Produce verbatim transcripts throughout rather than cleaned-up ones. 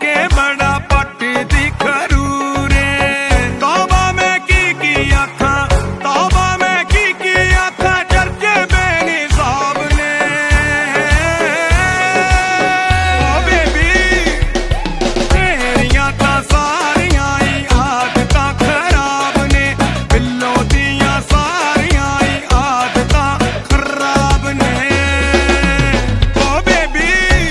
के बड़ा पटदी खरूरे तौबा मैं की की आखा तौबा मैं की की आखा चर्चे बेनिसाब ने ओ बेबी तेरियां तां सारियां ही आदतां खराब ने बिल्लो दियां सारियां ही आदतां खराब ने ओ बेबी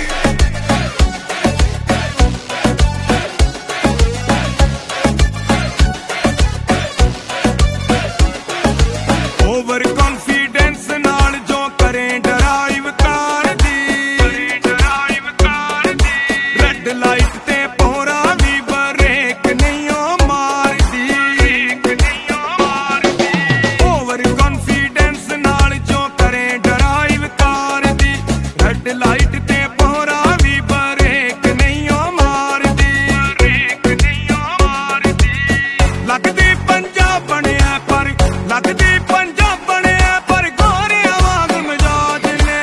ओवर कॉन्फिडेंस नाल जो करे ड्राइव कार दी ड्राइव कार दी रेड लाइट ते पोरा भी ब्रेक नहीं ओ मार दी ब्रेक नहीं ओ मार दी ओवर कॉन्फिडेंस नाल जो करे ड्राइव कार दी रेड लाइट ते पोरा भी ब्रेक नहीं ओ मार दी ब्रेक नहीं ओ मार दी लगदी पंजाब बनया पर लगदी पंजाब बनया पर गोरियां वांग मजाज ने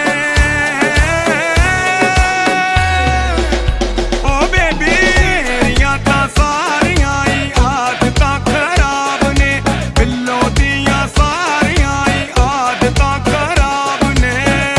ओ बेबी तेरियां तां सारियां ही आदतां खराब ने बिल्लो दियां सारियां ही आदतां खराब ने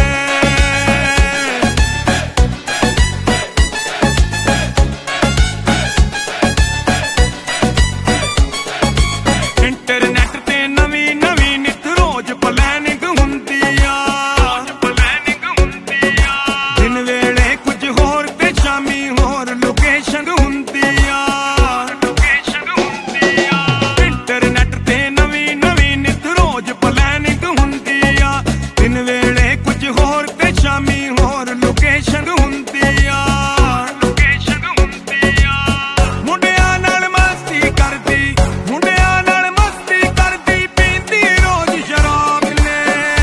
इंटरनेट ते नवीं नवीं नित रोज प्लैनिंग हुंदी आ प्लैनिंग हुंदी आ दिन वेले कुछ होर ते शामी होर लोकेशन हुंदी आ लोकेशन हुंदी आ इंटरनेट ते नवीं नवीं नित रोज प्लैनिंग हुंदी आ दिन वेले कुछ होर ते शामी होर लोकेशन हुंदी आ लोकेशन हुंदी आ मुंडियां नाल मस्ती करदी मुंडियां नाल मस्ती करदी पींदी रोज शराब ने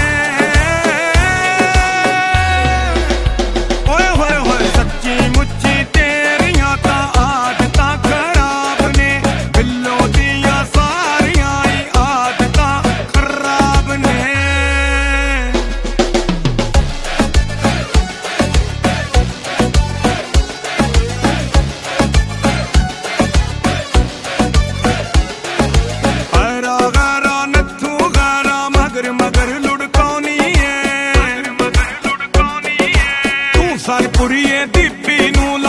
ओए होए होए सच्ची मुच्ची तेरियां तां आदतां खराब ने बिल्लो दियां सारियां ही आदतां खराब ने हरा गारा नत्थू गारा मगर मगर लुढ़काउनी है तू सरपुरीए दीपी नूं